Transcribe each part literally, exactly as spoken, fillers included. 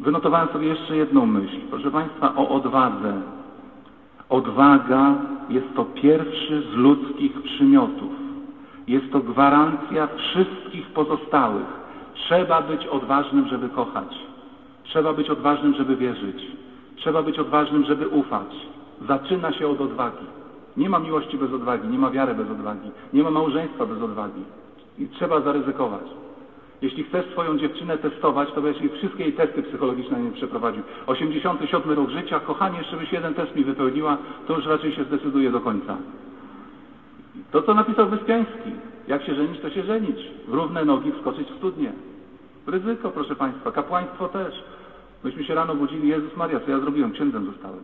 Wynotowałem sobie jeszcze jedną myśl. Proszę Państwa, o odwadze. Odwaga jest to pierwszy z ludzkich przymiotów. Jest to gwarancja wszystkich pozostałych. Trzeba być odważnym, żeby kochać. Trzeba być odważnym, żeby wierzyć. Trzeba być odważnym, żeby ufać. Zaczyna się od odwagi. Nie ma miłości bez odwagi, nie ma wiary bez odwagi, nie ma małżeństwa bez odwagi. I trzeba zaryzykować. Jeśli chcesz swoją dziewczynę testować, to byś wszystkie jej testy psychologiczne nie przeprowadził. osiemdziesiąty siódmy rok życia, kochanie, jeszcze byś jeden test mi wypełniła, to już raczej się zdecyduje do końca. To, co napisał Wyspiański. Jak się żenić, to się żenić. W równe nogi wskoczyć w studnię. Ryzyko, proszę Państwa. Kapłaństwo też. Myśmy się rano budzili, Jezus Maria, co ja zrobiłem? Księdzem zostałem.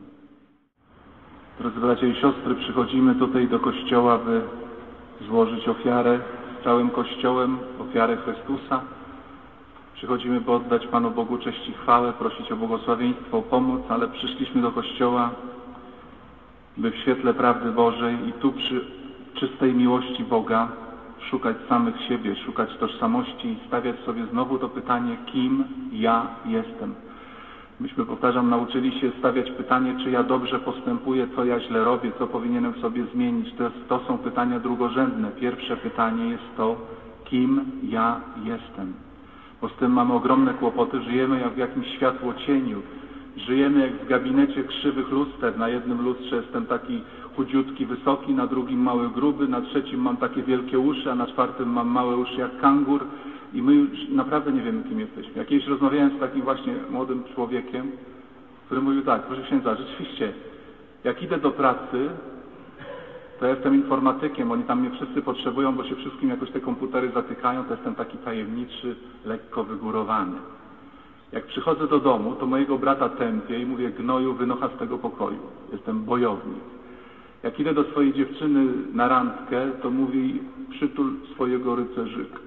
Drodzy bracia i siostry, przychodzimy tutaj do Kościoła, by złożyć ofiarę z całym Kościołem, ofiarę Chrystusa. Przychodzimy, by oddać Panu Bogu cześć i chwałę, prosić o błogosławieństwo, o pomoc, ale przyszliśmy do Kościoła, by w świetle prawdy Bożej i tu przy czystej miłości Boga szukać samych siebie, szukać tożsamości i stawiać sobie znowu to pytanie, kim ja jestem. Myśmy, powtarzam, nauczyli się stawiać pytanie, czy ja dobrze postępuję, co ja źle robię, co powinienem sobie zmienić. To, to są pytania drugorzędne. Pierwsze pytanie jest to, kim ja jestem. Bo z tym mamy ogromne kłopoty. Żyjemy jak w jakimś światłocieniu. Żyjemy jak w gabinecie krzywych luster. Na jednym lustrze jestem taki chudziutki, wysoki, na drugim mały, gruby, na trzecim mam takie wielkie uszy, a na czwartym mam małe uszy jak kangur. I my już naprawdę nie wiemy, kim jesteśmy. Jak kiedyś rozmawiałem z takim właśnie młodym człowiekiem, który mówił tak, proszę księdza, rzeczywiście, jak idę do pracy, to ja jestem informatykiem, oni tam mnie wszyscy potrzebują, bo się wszystkim jakoś te komputery zatykają, to jestem taki tajemniczy, lekko wygórowany. Jak przychodzę do domu, to mojego brata tępię i mówię, gnoju, wynocha z tego pokoju. Jestem bojownik. Jak idę do swojej dziewczyny na randkę, to mówi, przytul swojego rycerzyka.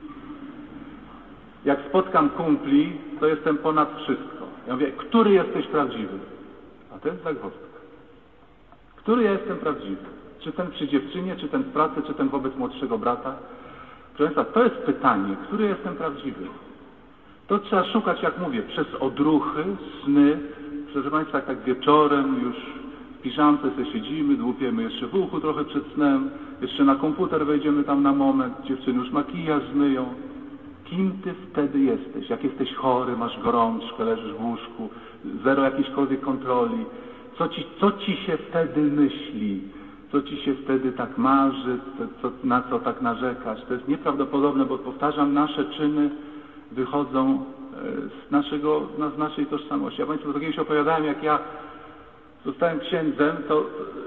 Jak spotkam kumpli, to jestem ponad wszystko. Ja mówię, który jesteś prawdziwy? A to jest zagwozdka. Który ja jestem prawdziwy? Czy ten przy dziewczynie, czy ten w pracy, czy ten wobec młodszego brata? Proszę Państwa, to jest pytanie, który jestem prawdziwy? To trzeba szukać, jak mówię, przez odruchy, sny. Proszę Państwa, jak tak wieczorem już w piżamce sobie siedzimy, dłupiemy jeszcze w uchu trochę przed snem, jeszcze na komputer wejdziemy tam na moment, dziewczyny już makijaż zmyją. Kim ty wtedy jesteś? Jak jesteś chory, masz gorączkę, leżysz w łóżku, zero jakiejśkolwiek kontroli. Co ci, co ci się wtedy myśli? Co ci się wtedy tak marzy? Co, na co tak narzekasz? To jest nieprawdopodobne, bo powtarzam, nasze czyny wychodzą z, naszego, z naszej tożsamości. Ja Państwu to kiedyś opowiadałem, jak ja zostałem księdzem, to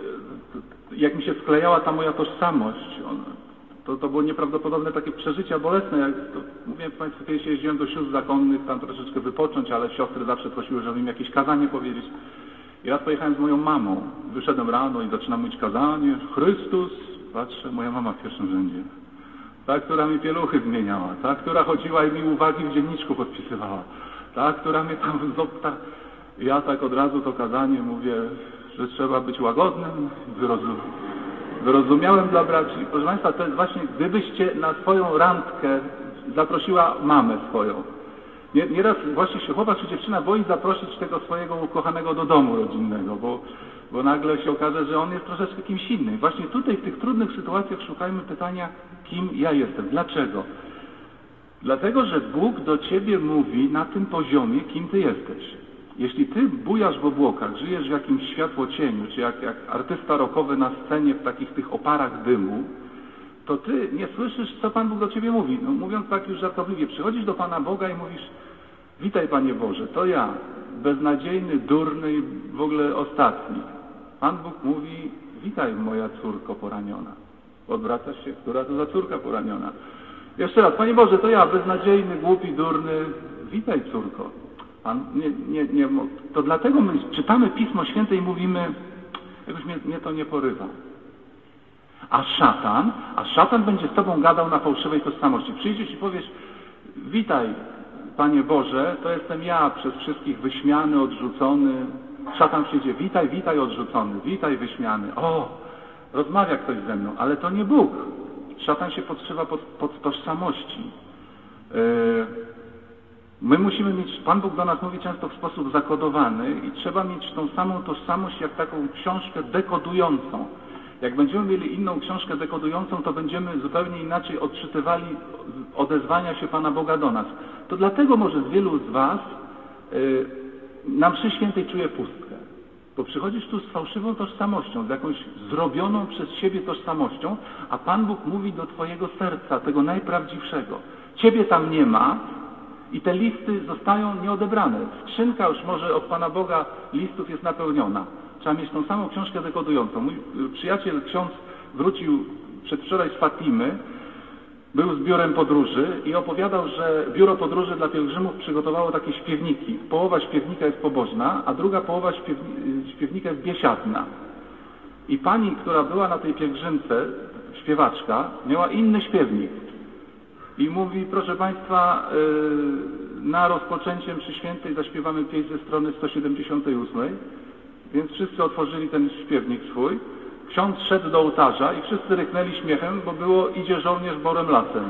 jak mi się sklejała ta moja tożsamość, on, To, to było nieprawdopodobne takie przeżycia bolesne. Jak to, mówię Państwu, kiedyś jeździłem do sióstr zakonnych, tam troszeczkę wypocząć, ale siostry zawsze prosiły, żeby im jakieś kazanie powiedzieć. I raz pojechałem z moją mamą. Wyszedłem rano i zaczynam mówić kazanie. Chrystus, patrzę, moja mama w pierwszym rzędzie. Ta, która mi pieluchy zmieniała. Ta, która chodziła i mi uwagi w dzienniczku podpisywała. Ta, która mnie tam zopta. I ja tak od razu to kazanie mówię, że trzeba być łagodnym, wyrozumiałym. Wyrozumiałem dla braci. Proszę Państwa, to jest właśnie, gdybyście na swoją randkę zaprosiła mamę swoją. Nie, nieraz właśnie się chłopak czy dziewczyna boi zaprosić tego swojego ukochanego do domu rodzinnego, bo, bo nagle się okaże, że on jest troszeczkę kimś innym. Właśnie tutaj w tych trudnych sytuacjach szukajmy pytania, kim ja jestem. Dlaczego? Dlatego, że Bóg do ciebie mówi na tym poziomie, kim ty jesteś. Jeśli ty bujasz w obłokach, żyjesz w jakimś światłocieniu, czy jak, jak artysta rockowy na scenie w takich tych oparach dymu, to ty nie słyszysz, co Pan Bóg do ciebie mówi. No, mówiąc tak już żartobliwie, przychodzisz do Pana Boga i mówisz, witaj Panie Boże, to ja, beznadziejny, durny i w ogóle ostatni. Pan Bóg mówi, witaj moja córko poraniona. Odwracasz się, która to za córka poraniona. Jeszcze raz, Panie Boże, to ja, beznadziejny, głupi, durny, witaj córko. Pan, nie, nie, nie, to dlatego my czytamy Pismo Święte i mówimy, jakoś mnie, mnie to nie porywa. A szatan, a szatan będzie z tobą gadał na fałszywej tożsamości. Przyjdziesz i powiesz, witaj Panie Boże, to jestem ja, przez wszystkich wyśmiany, odrzucony. Szatan przyjdzie, witaj, witaj odrzucony, witaj wyśmiany. O, rozmawia ktoś ze mną, ale to nie Bóg. Szatan się podszywa pod, pod tożsamości. Yy, My musimy mieć, Pan Bóg do nas mówi często w sposób zakodowany i trzeba mieć tą samą tożsamość jak taką książkę dekodującą. Jak będziemy mieli inną książkę dekodującą, to będziemy zupełnie inaczej odczytywali odezwania się Pana Boga do nas. To dlatego może z wielu z Was yy, na mszy świętej czuje pustkę. Bo przychodzisz tu z fałszywą tożsamością, z jakąś zrobioną przez siebie tożsamością, a Pan Bóg mówi do Twojego serca, tego najprawdziwszego. Ciebie tam nie ma i te listy zostają nieodebrane. Skrzynka już może od Pana Boga listów jest napełniona. Trzeba mieć tą samą książkę dekodującą. Mój przyjaciel, ksiądz, wrócił przedwczoraj z Fatimy, był z biurem podróży i opowiadał, że biuro podróży dla pielgrzymów przygotowało takie śpiewniki. Połowa śpiewnika jest pobożna, a druga połowa śpiewni śpiewnika jest biesiadna. I pani, która była na tej pielgrzymce, śpiewaczka, miała inny śpiewnik. I mówi, proszę Państwa, yy, na rozpoczęcie mszy świętej zaśpiewamy pieśń ze strony sto siedemdziesiątej ósmej. Więc wszyscy otworzyli ten śpiewnik swój. Ksiądz szedł do ołtarza i wszyscy ryknęli śmiechem, bo było idzie żołnierz borem lasem.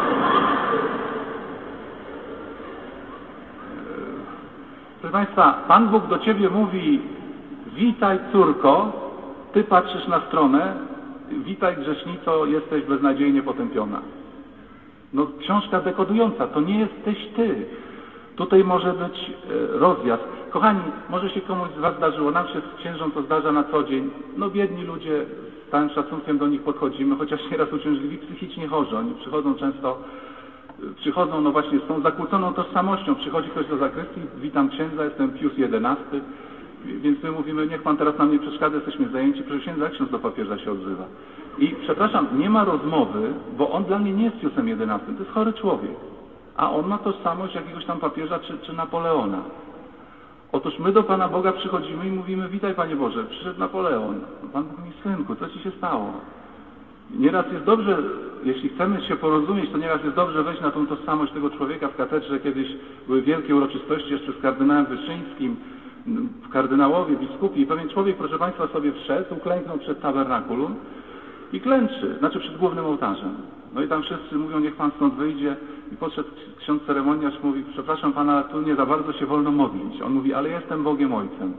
Proszę Państwa, Pan Bóg do Ciebie mówi: witaj córko, Ty patrzysz na stronę, witaj grzesznico, jesteś beznadziejnie potępiona. No książka dekodująca, to nie jesteś Ty. Tutaj może być rozjazd. Kochani, może się komuś z Was zdarzyło, nam się z księżą to zdarza na co dzień. No biedni ludzie, z całym szacunkiem do nich podchodzimy, chociaż nieraz uciążliwi, psychicznie chorzy. Oni przychodzą często, przychodzą no właśnie z tą zakłóconą tożsamością. Przychodzi ktoś do zakrystii, witam księdza, jestem Pius jedenasty, więc my mówimy, niech Pan teraz nam nie przeszkadza, jesteśmy zajęci, proszę księdza, jak ksiądz do papieża się odzywa. I przepraszam, nie ma rozmowy, bo on dla mnie nie jest Piusem jedenastym, to jest chory człowiek. A on ma tożsamość jakiegoś tam papieża czy, czy Napoleona. Otóż my do Pana Boga przychodzimy i mówimy: witaj Panie Boże, przyszedł Napoleon. Pan Bóg mówi: synku, co Ci się stało? Nieraz jest dobrze, jeśli chcemy się porozumieć, to nieraz jest dobrze wejść na tą tożsamość tego człowieka. W katedrze kiedyś były wielkie uroczystości jeszcze z kardynałem Wyszyńskim, kardynałowie, biskupi i pewien człowiek, proszę Państwa, sobie wszedł, uklęknął przed tabernakulum i klęczy, znaczy przed głównym ołtarzem. No i tam wszyscy mówią: niech Pan stąd wyjdzie. I podszedł ksiądz ceremoniarz, mówi: przepraszam Pana, tu nie za bardzo się wolno modlić. On mówi: ale jestem Bogiem Ojcem.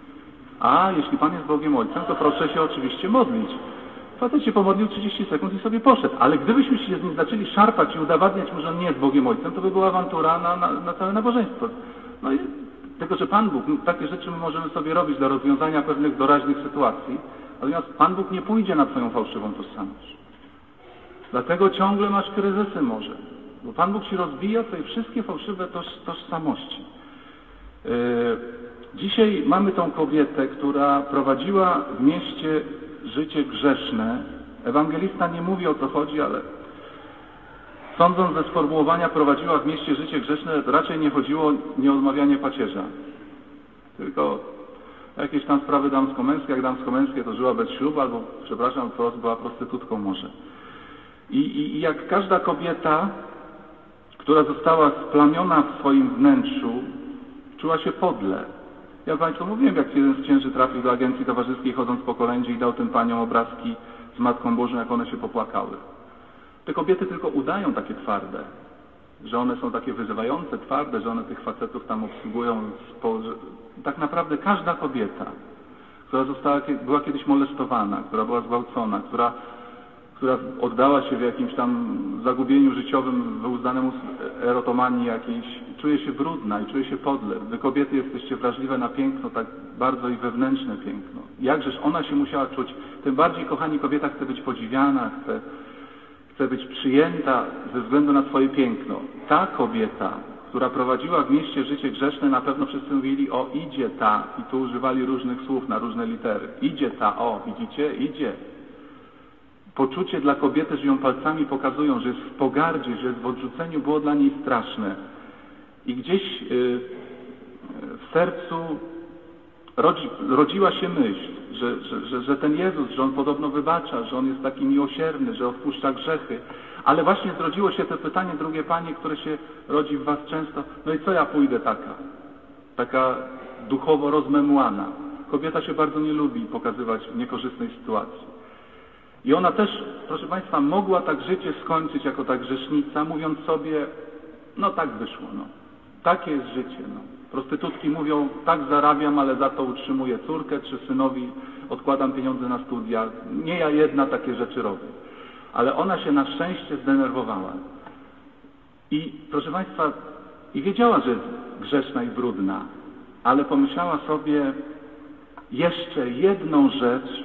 A jeśli Pan jest Bogiem Ojcem, to proszę się oczywiście modlić. Facet się pomodlił trzydzieści sekund i sobie poszedł. Ale gdybyśmy się z nim zaczęli szarpać i udowadniać mu, że on nie jest Bogiem Ojcem, to by była awantura na, na, na całe nabożeństwo. No i tylko, że Pan Bóg, takie rzeczy my możemy sobie robić dla rozwiązania pewnych doraźnych sytuacji, natomiast Pan Bóg nie pójdzie na Twoją fałszywą tożsamość. Dlatego ciągle masz kryzysy może. Bo Pan Bóg Ci rozbija tutaj wszystkie fałszywe toż, tożsamości. Yy, dzisiaj mamy tą kobietę, która prowadziła w mieście życie grzeszne. Ewangelista nie mówi, o co chodzi, ale sądząc ze sformułowania prowadziła w mieście życie grzeszne, raczej nie chodziło o nieodmawianie pacierza. Tylko jakieś tam sprawy damsko-męskie. Jak damsko-męskie, to żyła bez ślubu, albo, przepraszam, wprost była prostytutką może. I, i, I jak każda kobieta, która została splamiona w swoim wnętrzu, czuła się podle. Ja Państwu mówiłem, jak jeden z księży trafił do agencji towarzyskiej, chodząc po kolędzie, i dał tym paniom obrazki z Matką Bożą, jak one się popłakały. Te kobiety tylko udają takie twarde, że one są takie wyzywające, twarde, że one tych facetów tam obsługują. Tak naprawdę każda kobieta, która została, była kiedyś molestowana, która była zgwałcona, która która oddała się w jakimś tam zagubieniu życiowym, wyuzdanemu erotomanii jakiejś, czuje się brudna i czuje się podle. Wy kobiety jesteście wrażliwe na piękno, tak bardzo i wewnętrzne piękno. Jakżeż ona się musiała czuć, tym bardziej, kochani, kobieta chce być podziwiana, chce, chce być przyjęta ze względu na swoje piękno. Ta kobieta, która prowadziła w mieście życie grzeszne, na pewno wszyscy mówili: o, idzie ta, i tu używali różnych słów na różne litery. Idzie ta, o, widzicie, idzie. Poczucie dla kobiety, że ją palcami pokazują, że jest w pogardzie, że jest w odrzuceniu, było dla niej straszne. I gdzieś yy, w sercu rodzi, rodziła się myśl, że, że, że, że ten Jezus, że On podobno wybacza, że On jest taki miłosierny, że odpuszcza grzechy. Ale właśnie zrodziło się to pytanie, drugie Panie, które się rodzi w Was często: no i co ja pójdę taka? Taka duchowo rozmemłana. Kobieta się bardzo nie lubi pokazywać w niekorzystnej sytuacji. I ona też, proszę Państwa, mogła tak życie skończyć jako ta grzesznica, mówiąc sobie: no tak wyszło, no. Takie jest życie. No. Prostytutki mówią, tak zarabiam, ale za to utrzymuję córkę czy synowi, odkładam pieniądze na studia. Nie ja jedna takie rzeczy robię. Ale ona się na szczęście zdenerwowała. I proszę Państwa, i wiedziała, że jest grzeszna i brudna, ale pomyślała sobie, jeszcze jedną rzecz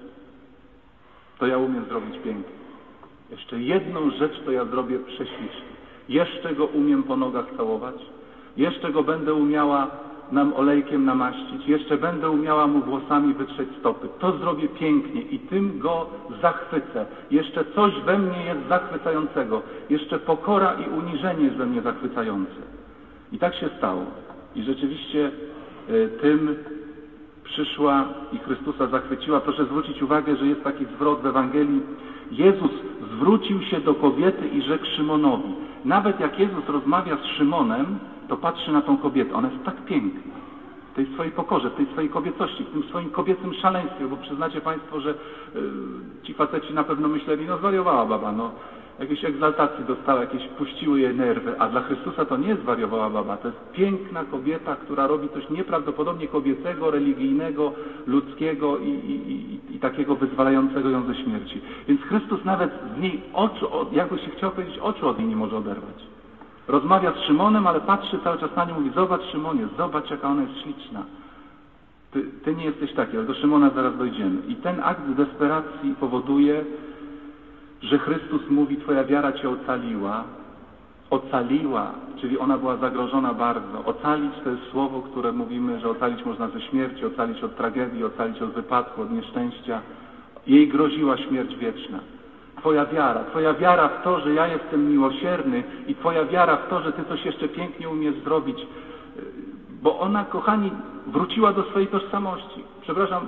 to ja umiem zrobić pięknie. Jeszcze jedną rzecz to ja zrobię prześlicznie. Jeszcze go umiem po nogach całować. Jeszcze go będę umiała nam olejkiem namaścić. Jeszcze będę umiała mu włosami wytrzeć stopy. To zrobię pięknie i tym go zachwycę. Jeszcze coś we mnie jest zachwycającego. Jeszcze pokora i uniżenie jest we mnie zachwycające. I tak się stało. I rzeczywiście y, tym przyszła i Chrystusa zachwyciła. Proszę zwrócić uwagę, że jest taki zwrot w Ewangelii. Jezus zwrócił się do kobiety i rzekł Szymonowi. Nawet jak Jezus rozmawia z Szymonem, to patrzy na tą kobietę. Ona jest tak piękna. W tej swojej pokorze, w tej swojej kobiecości, w tym swoim kobiecym szaleństwie, bo przyznacie Państwo, że yy, ci faceci na pewno myśleli, no zwariowała baba, no jakiejś egzaltacji dostała, jakieś puściły jej nerwy, a dla Chrystusa to nie jest zwariowała baba, to jest piękna kobieta, która robi coś nieprawdopodobnie kobiecego, religijnego, ludzkiego i, i, i, i takiego wyzwalającego ją ze śmierci. Więc Chrystus nawet z niej oczu, jakby się chciał powiedzieć, oczu od niej nie może oderwać. Rozmawia z Szymonem, ale patrzy cały czas na nią i mówi, zobacz Szymonie, zobacz jaka ona jest śliczna. Ty, ty nie jesteś taki, ale do Szymona zaraz dojdziemy. I ten akt desperacji powoduje, że Chrystus mówi, twoja wiara cię ocaliła. Ocaliła, czyli ona była zagrożona bardzo. Ocalić to jest słowo, które mówimy, że ocalić można ze śmierci, ocalić od tragedii, ocalić od wypadku, od nieszczęścia. Jej groziła śmierć wieczna. Twoja wiara, Twoja wiara w to, że ja jestem miłosierny i Twoja wiara w to, że Ty coś jeszcze pięknie umiesz zrobić, bo ona, kochani, wróciła do swojej tożsamości. Przepraszam,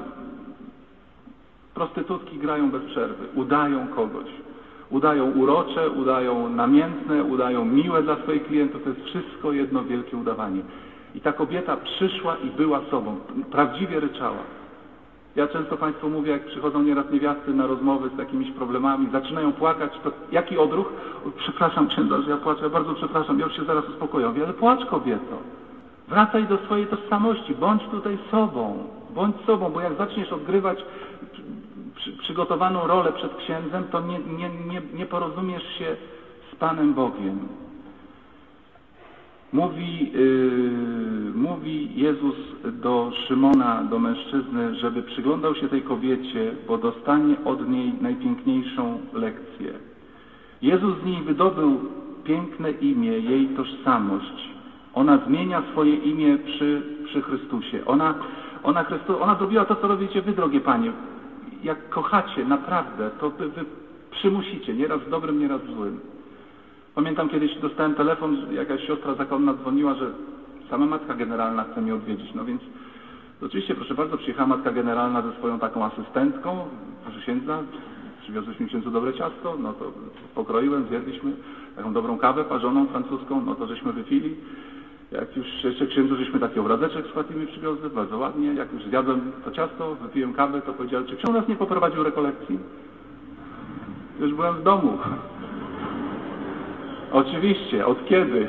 prostytutki grają bez przerwy, udają kogoś. Udają urocze, udają namiętne, udają miłe dla swoich klientów. To jest wszystko jedno wielkie udawanie. I ta kobieta przyszła i była sobą, prawdziwie ryczała. Ja często Państwu mówię, jak przychodzą nieraz niewiasty na rozmowy z jakimiś problemami, zaczynają płakać, to jaki odruch? Przepraszam księdza, że ja płaczę, ja bardzo przepraszam, ja już się zaraz uspokoję. Ja mówię, ale płacz kobieto, wracaj do swojej tożsamości, bądź tutaj sobą, bądź sobą, bo jak zaczniesz odgrywać przy, przygotowaną rolę przed księdzem, to nie, nie, nie, nie porozumiesz się z Panem Bogiem. Mówi, yy, mówi Jezus do Szymona, do mężczyzny, żeby przyglądał się tej kobiecie, bo dostanie od niej najpiękniejszą lekcję. Jezus z niej wydobył piękne imię, jej tożsamość. Ona zmienia swoje imię przy, przy Chrystusie. Ona, ona, Chrystu, ona zrobiła to, co robicie wy, drogie Panie. Jak kochacie, naprawdę, to wy, wy przymusicie, nieraz w dobrym, nieraz w złym. Pamiętam, kiedyś dostałem telefon, jakaś siostra zakonna dzwoniła, że sama Matka Generalna chce mnie odwiedzić. No więc oczywiście, proszę bardzo, przyjechała Matka Generalna ze swoją taką asystentką, proszę księdza, przywiozłyśmy księdzu dobre ciasto, no to pokroiłem, zjedliśmy taką dobrą kawę parzoną francuską, no to żeśmy wypili. Jak już jeszcze księdzu, żeśmy taki obrazeczek z Fatimy przywiozły, bardzo ładnie. Jak już zjadłem to ciasto, wypiłem kawę, to powiedziałem, czy ksiądz nas nie poprowadził rekolekcji? Już byłem w domu. Oczywiście, od kiedy?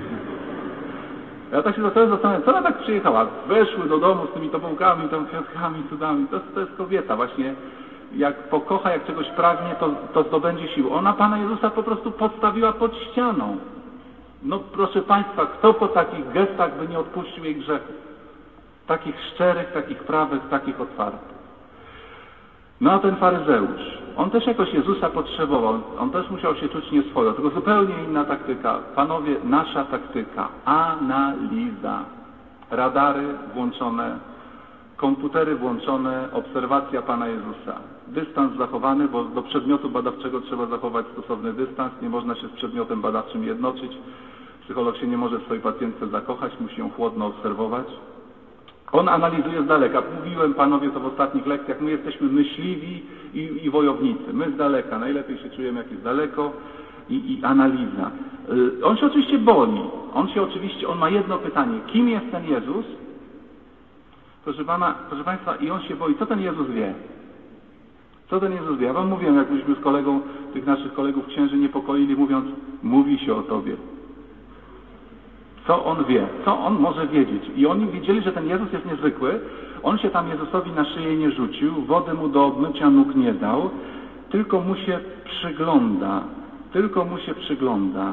Ja tak się zastanawiam, co ona tak przyjechała? Weszły do domu z tymi tobołkami, tam kwiatkami, cudami. To, to jest kobieta właśnie. Jak pokocha, jak czegoś pragnie, to, to zdobędzie siłę. Ona Pana Jezusa po prostu podstawiła pod ścianą. No proszę Państwa, kto po takich gestach by nie odpuścił jej grzechu? Takich szczerych, takich prawych, takich otwartych. No a ten faryzeusz, on też jakoś Jezusa potrzebował, on też musiał się czuć nieswojo, tylko zupełnie inna taktyka. Panowie, nasza taktyka, analiza. Radary włączone, komputery włączone, obserwacja Pana Jezusa. Dystans zachowany, bo do przedmiotu badawczego trzeba zachować stosowny dystans, nie można się z przedmiotem badawczym jednoczyć. Psycholog się nie może w swojej pacjentce zakochać, musi ją chłodno obserwować. On analizuje z daleka. Mówiłem Panowie to w ostatnich lekcjach, my jesteśmy myśliwi i, i wojownicy. My z daleka, najlepiej się czujemy jak jest daleko i, i analiza. Yy, on się oczywiście boi. On się oczywiście, on ma jedno pytanie. Kim jest ten Jezus? Proszę Pana, proszę Państwa, i on się boi. Co ten Jezus wie? Co ten Jezus wie? Ja Wam mówiłem, jak myśmy z kolegą, tych naszych kolegów księży niepokoili, mówiąc, mówi się o Tobie. Co on wie? Co on może wiedzieć? I oni wiedzieli, że ten Jezus jest niezwykły. On się tam Jezusowi na szyję nie rzucił, wody mu do obmycia nóg nie dał, tylko mu się przygląda. Tylko mu się przygląda.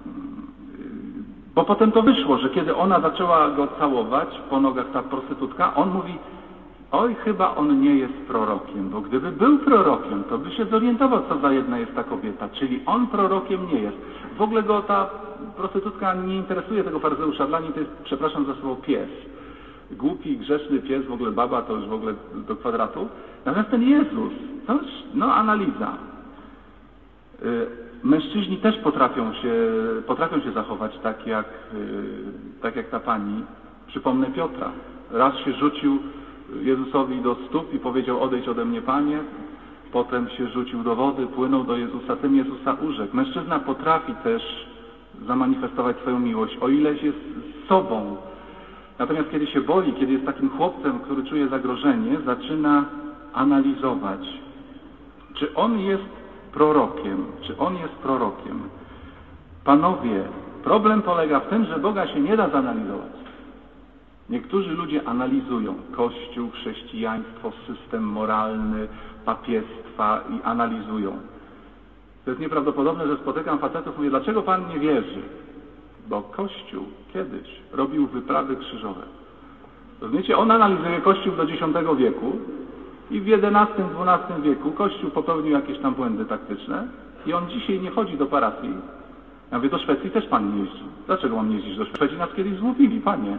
Bo potem to wyszło, że kiedy ona zaczęła go całować po nogach, ta prostytutka, on mówi: oj, chyba on nie jest prorokiem, bo gdyby był prorokiem, to by się zorientował, co za jedna jest ta kobieta. Czyli on prorokiem nie jest. W ogóle go ta prostytutka nie interesuje, tego faryzeusza. Dla niej to jest, przepraszam za słowo, pies. Głupi, grzeszny pies, w ogóle baba, to już w ogóle do kwadratu. Natomiast ten Jezus, to już, no, analiza. Mężczyźni też potrafią się, potrafią się zachować tak jak, tak jak ta pani. Przypomnę Piotra. Raz się rzucił Jezusowi do stóp i powiedział: odejdź ode mnie, Panie. Potem się rzucił do wody, płynął do Jezusa, tym Jezusa urzekł. Mężczyzna potrafi też zamanifestować swoją miłość, o ileś jest sobą. Natomiast kiedy się boi, kiedy jest takim chłopcem, który czuje zagrożenie, zaczyna analizować, czy on jest prorokiem, czy on jest prorokiem. Panowie, problem polega w tym, że Boga się nie da zanalizować. Niektórzy ludzie analizują Kościół, chrześcijaństwo, system moralny, papiestwa i analizują. To jest nieprawdopodobne, że spotykam facetów, mówię: dlaczego Pan nie wierzy? Bo Kościół kiedyś robił wyprawy krzyżowe. Rozumiecie? On analizuje Kościół do dziesiątego wieku i w jedenastym, dwunastym wieku Kościół popełnił jakieś tam błędy taktyczne i on dzisiaj nie chodzi do parafii. Ja mówię: do Szwecji też Pan nie jeździ. Dlaczego mam nie jeździć do Szwecji? Nas kiedyś złupili, Panie.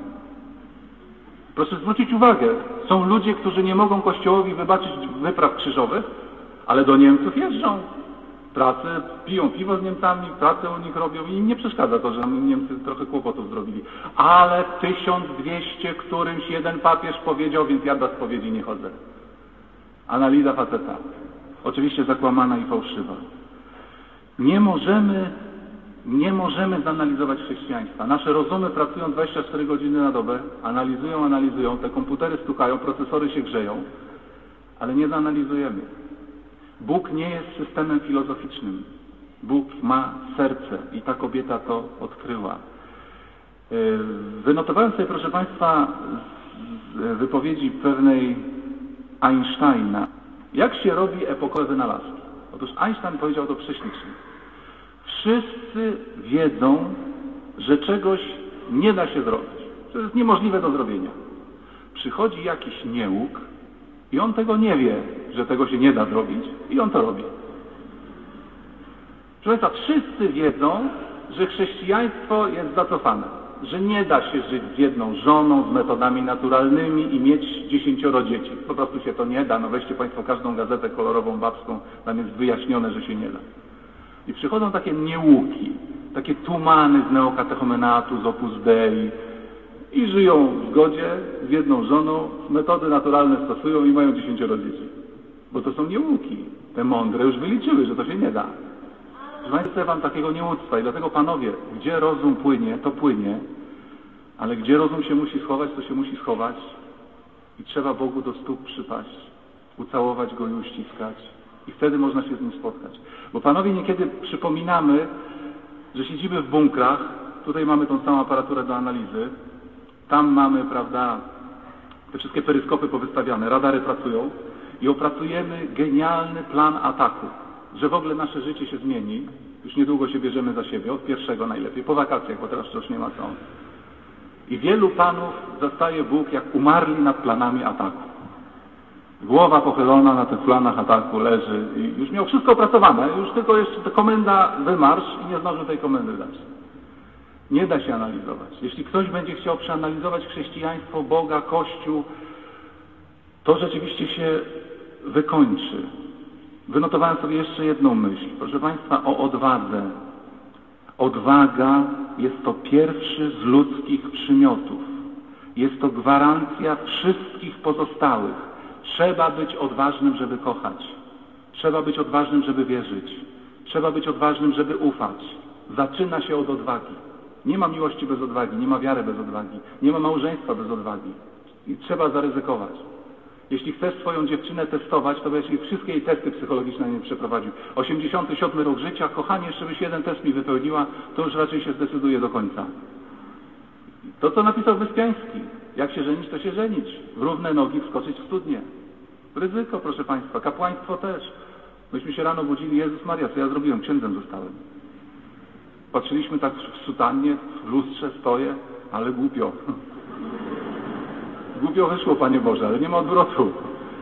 Proszę zwrócić uwagę, są ludzie, którzy nie mogą Kościołowi wybaczyć wypraw krzyżowych, ale do Niemców jeżdżą. Pracę, piją piwo z Niemcami, pracę u nich robią i im nie przeszkadza to, że Niemcy trochę kłopotów zrobili. Ale tysiąc dwieście którymś jeden papież powiedział, więc ja do spowiedzi nie chodzę. Analiza faceta. Oczywiście zakłamana i fałszywa. Nie możemy, nie możemy zanalizować chrześcijaństwa. Nasze rozumy pracują dwadzieścia cztery godziny na dobę, analizują, analizują, te komputery stukają, procesory się grzeją, ale nie zanalizujemy. Bóg nie jest systemem filozoficznym. Bóg ma serce i ta kobieta to odkryła. Wynotowałem sobie, proszę Państwa, z wypowiedzi pewnej Einsteina, jak się robi epokowe wynalazki. Otóż Einstein powiedział to prześlicznie. Wszyscy wiedzą, że czegoś nie da się zrobić. To jest niemożliwe do zrobienia. Przychodzi jakiś niełuk i on tego nie wie, że tego się nie da zrobić i on to robi. Proszę Państwa, wszyscy wiedzą, że chrześcijaństwo jest zacofane, że nie da się żyć z jedną żoną, z metodami naturalnymi i mieć dziesięcioro dzieci. Po prostu się to nie da. No weźcie Państwo każdą gazetę kolorową babską, tam jest wyjaśnione, że się nie da. I przychodzą takie niełuki, takie tumany z neokatechumenatu, z Opus Dei i żyją w zgodzie z jedną żoną, metody naturalne stosują i mają dziesięcioro dzieci. Bo to są niełuki. Te mądre już wyliczyły, że to się nie da. Proszę Państwa, chcę Wam takiego niełuctwa i dlatego, panowie, gdzie rozum płynie, to płynie, ale gdzie rozum się musi schować, to się musi schować i trzeba Bogu do stóp przypaść, ucałować Go i uściskać i wtedy można się z Nim spotkać. Bo, panowie, niekiedy przypominamy, że siedzimy w bunkrach, tutaj mamy tą samą aparaturę do analizy, tam mamy, prawda, te wszystkie peryskopy powystawiane, radary pracują i opracujemy genialny plan ataku, że w ogóle nasze życie się zmieni. Już niedługo się bierzemy za siebie, od pierwszego najlepiej, po wakacjach, bo teraz już nie ma co. I wielu panów zastaje Bóg, jak umarli nad planami ataku. Głowa pochylona na tych planach ataku leży i już miał wszystko opracowane, już tylko jeszcze ta komenda wymarsz i nie zdążył tej komendy dać. Nie da się analizować. Jeśli ktoś będzie chciał przeanalizować chrześcijaństwo, Boga, Kościół, to rzeczywiście się wykończy. Wynotowałem sobie jeszcze jedną myśl. Proszę Państwa, o odwadze. Odwaga jest to pierwszy z ludzkich przymiotów. Jest to gwarancja wszystkich pozostałych. Trzeba być odważnym, żeby kochać. Trzeba być odważnym, żeby wierzyć. Trzeba być odważnym, żeby ufać. Zaczyna się od odwagi. Nie ma miłości bez odwagi, nie ma wiary bez odwagi, nie ma małżeństwa bez odwagi. I trzeba zaryzykować. Jeśli chcesz swoją dziewczynę testować, to byś wszystkie jej testy psychologiczne nie przeprowadził. osiemdziesiąty siódmy rok życia, kochanie, jeszcze byś jeden test mi wypełniła, to już raczej się zdecyduje do końca. To, co napisał Wyspiański. Jak się żenić, to się żenić. W równe nogi wskoczyć w studnię. Ryzyko, proszę Państwa. Kapłaństwo też. Myśmy się rano budzili, Jezus Maria, co ja zrobiłem? Księdzem zostałem. Patrzyliśmy tak w sutannie, w lustrze stoję, ale głupio. Głupio wyszło, Panie Boże, ale nie ma odwrotu.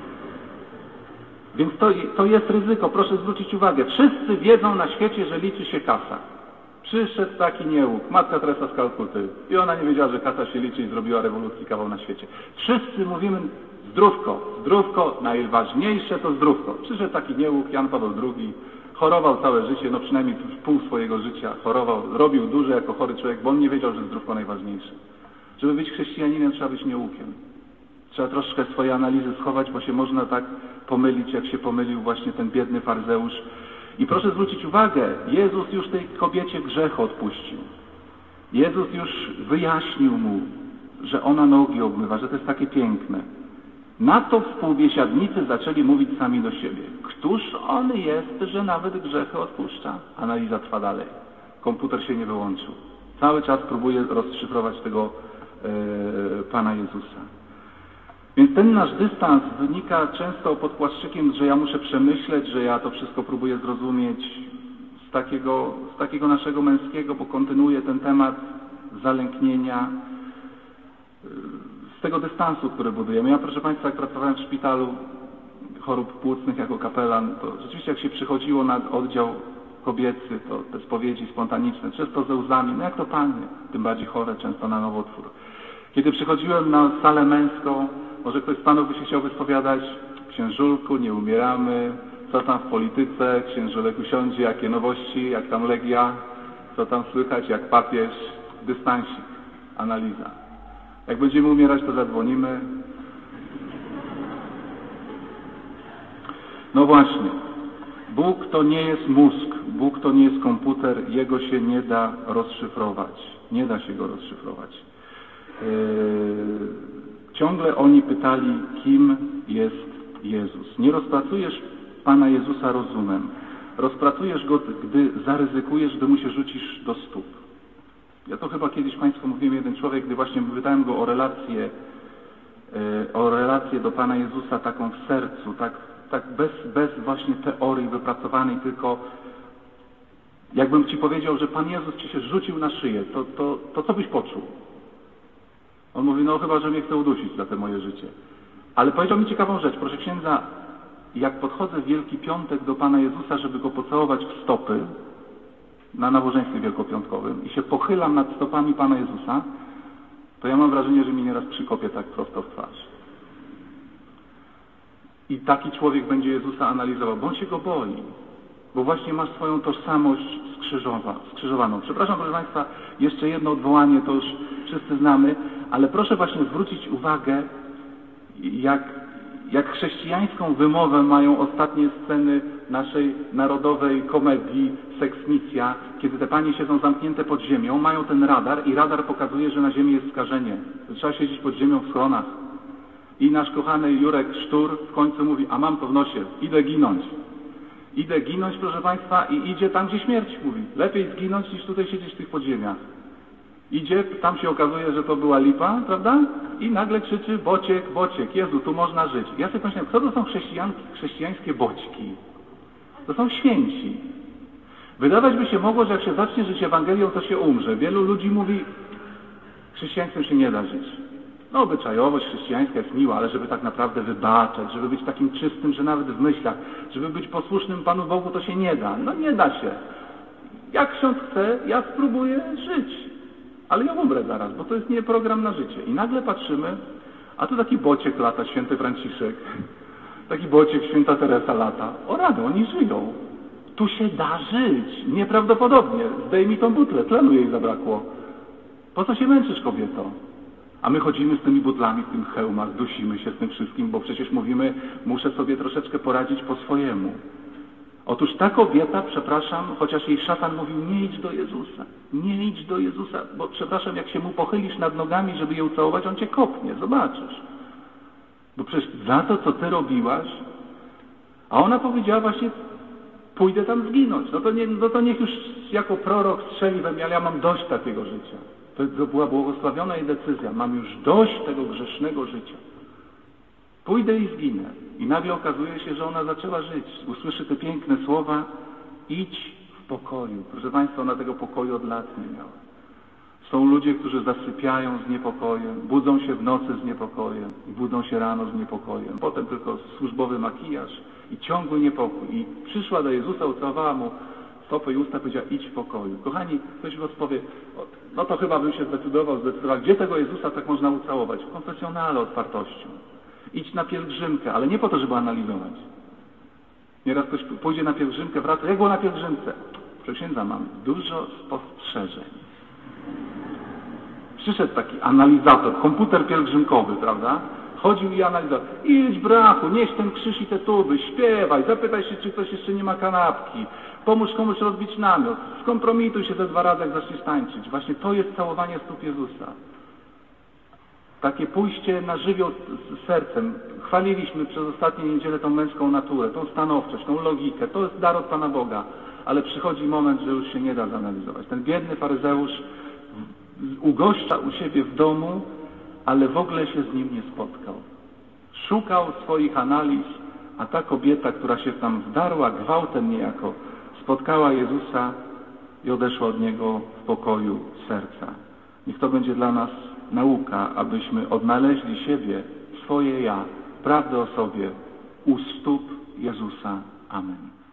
Więc to, to jest ryzyko, proszę zwrócić uwagę. Wszyscy wiedzą na świecie, że liczy się kasa. Przyszedł taki niełuk, Matka Teresa z Kalkuty i ona nie wiedziała, że kasa się liczy i zrobiła rewolucji kawał na świecie. Wszyscy mówimy zdrówko, zdrówko, najważniejsze to zdrówko. Przyszedł taki niełuk, Jan Paweł drugi, chorował całe życie, no przynajmniej pół swojego życia chorował, robił dużo jako chory człowiek, bo on nie wiedział, że zdrówko najważniejsze. Żeby być chrześcijaninem, trzeba być niełukiem. Trzeba troszkę swoje analizy schować, bo się można tak pomylić, jak się pomylił właśnie ten biedny faryzeusz. I proszę zwrócić uwagę, Jezus już tej kobiecie grzech odpuścił. Jezus już wyjaśnił mu, że ona nogi obmywa, że to jest takie piękne. Na to współbiesiadnicy zaczęli mówić sami do siebie. Któż on jest, że nawet grzechy odpuszcza? Analiza trwa dalej. Komputer się nie wyłączył. Cały czas próbuje rozszyfrować tego e, Pana Jezusa. Więc ten nasz dystans wynika często pod płaszczykiem, że ja muszę przemyśleć, że ja to wszystko próbuję zrozumieć z takiego, z takiego naszego męskiego, bo kontynuuję ten temat zalęknienia, z tego dystansu, który budujemy. Ja, proszę Państwa, jak pracowałem w szpitalu chorób płucnych jako kapelan, to rzeczywiście jak się przychodziło na oddział kobiecy, to te spowiedzi spontaniczne, często ze łzami, no jak to panny, tym bardziej chore, często na nowotwór. Kiedy przychodziłem na salę męską, może ktoś z Panów by się chciał wyspowiadać, księżulku, nie umieramy, co tam w polityce, księżulek usiądzie, jakie nowości, jak tam Legia, co tam słychać, jak papież, dystansik, analiza. Jak będziemy umierać, to zadzwonimy. No właśnie, Bóg to nie jest mózg, Bóg to nie jest komputer, Jego się nie da rozszyfrować. Nie da się Go rozszyfrować. Yy... Ciągle oni pytali, kim jest Jezus. Nie rozpracujesz Pana Jezusa rozumem. Rozpracujesz Go, gdy zaryzykujesz, gdy Mu się rzucisz do stóp. Ja to chyba kiedyś Państwu mówiłem, jeden człowiek, gdy właśnie pytałem go o relację, o relację do Pana Jezusa taką w sercu, tak, tak bez, bez właśnie teorii wypracowanej, tylko jakbym Ci powiedział, że Pan Jezus Ci się rzucił na szyję, to, to, to co byś poczuł? On mówi, no chyba, że mnie chce udusić za te moje życie. Ale powiedział mi ciekawą rzecz, proszę księdza, jak podchodzę w Wielki Piątek do Pana Jezusa, żeby Go pocałować w stopy na nabożeństwie wielkopiątkowym i się pochylam nad stopami Pana Jezusa, to ja mam wrażenie, że mi nieraz przykopie tak prosto w twarz. I taki człowiek będzie Jezusa analizował, bo on się Go boi, bo właśnie ma swoją tożsamość skrzyżowa, skrzyżowaną. Przepraszam, proszę Państwa, jeszcze jedno odwołanie, to już wszyscy znamy, ale proszę właśnie zwrócić uwagę, jak, jak chrześcijańską wymowę mają ostatnie sceny naszej narodowej komedii Seksmisja, kiedy te panie siedzą zamknięte pod ziemią, mają ten radar i radar pokazuje, że na ziemi jest skażenie. Trzeba siedzieć pod ziemią w schronach. I nasz kochany Jurek Sztur w końcu mówi, a mam to w nosie, idę ginąć. Idę ginąć, proszę Państwa, i idzie tam, gdzie śmierć, mówi. Lepiej zginąć, niż tutaj siedzieć w tych podziemiach. Idzie, tam się okazuje, że to była lipa, prawda? I nagle krzyczy, bociek, bociek, Jezu, tu można żyć. Ja sobie pomyślałem, co to są chrześcijańskie boćki? To są święci. Wydawać by się mogło, że jak się zacznie żyć Ewangelią, to się umrze. Wielu ludzi mówi, chrześcijaństwem się nie da żyć. No, obyczajowość chrześcijańska jest miła, ale żeby tak naprawdę wybaczać, żeby być takim czystym, że nawet w myślach, żeby być posłusznym Panu Bogu, to się nie da. No nie da się. Jak ksiądz chce, ja spróbuję żyć. Ale ja umrę zaraz, bo to jest nie program na życie. I nagle patrzymy, a tu taki bociek lata, święty Franciszek, taki bociek, święta Teresa lata. O rany, oni żyją. Tu się da żyć. Nieprawdopodobnie. Zdejmij tą butlę, tlenu jej zabrakło. Po co się męczysz, kobieto? A my chodzimy z tymi butlami, w tym hełmach, dusimy się z tym wszystkim, bo przecież mówimy, muszę sobie troszeczkę poradzić po swojemu. Otóż ta kobieta, przepraszam, chociaż jej szatan mówił, nie idź do Jezusa, nie idź do Jezusa, bo przepraszam, jak się mu pochylisz nad nogami, żeby je ucałować, on cię kopnie, zobaczysz. Bo przecież za to, co ty robiłaś, a ona powiedziała właśnie, pójdę tam zginąć. No to, nie, no to niech już jako prorok strzeli we mnie, ale ja mam dość takiego życia. To, to była błogosławiona jej decyzja. Mam już dość tego grzesznego życia. Pójdę i zginę. I nagle okazuje się, że ona zaczęła żyć. Usłyszy te piękne słowa: idź w pokoju. Proszę Państwa, ona tego pokoju od lat nie miała. Są ludzie, którzy zasypiają z niepokojem, budzą się w nocy z niepokojem i budzą się rano z niepokojem. Potem tylko służbowy makijaż i ciągły niepokój. I przyszła do Jezusa, ucałowała mu stopy i usta, powiedziała: idź w pokoju. Kochani, ktoś was powie: no to chyba bym się zdecydował, zdecydował. Gdzie tego Jezusa tak można ucałować? W konfesjonale otwartością. Idź na pielgrzymkę, ale nie po to, żeby analizować. Nieraz ktoś pójdzie na pielgrzymkę, wraca: jak było na pielgrzymce? Przysiędzam, mam dużo spostrzeżeń. Przyszedł taki analizator, komputer pielgrzymkowy, prawda? Chodził i analizował. Idź, brachu, nieś ten krzyż i te tuby, śpiewaj, zapytaj się, czy ktoś jeszcze nie ma kanapki, pomóż komuś rozbić namiot, skompromituj się ze dwa razy, jak zaczniesz tańczyć. Właśnie to jest całowanie stóp Jezusa. Takie pójście na żywioł z sercem. Chwaliliśmy przez ostatnie niedzielę tą męską naturę, tą stanowczość, tą logikę. To jest dar od Pana Boga. Ale przychodzi moment, że już się nie da zanalizować. Ten biedny faryzeusz ugoszcza u siebie w domu, ale w ogóle się z nim nie spotkał. Szukał swoich analiz, a ta kobieta, która się tam wdarła gwałtem niejako, spotkała Jezusa i odeszła od Niego w pokoju serca. Niech to będzie dla nas nauka, abyśmy odnaleźli siebie, swoje ja, prawdę o sobie u stóp Jezusa. Amen.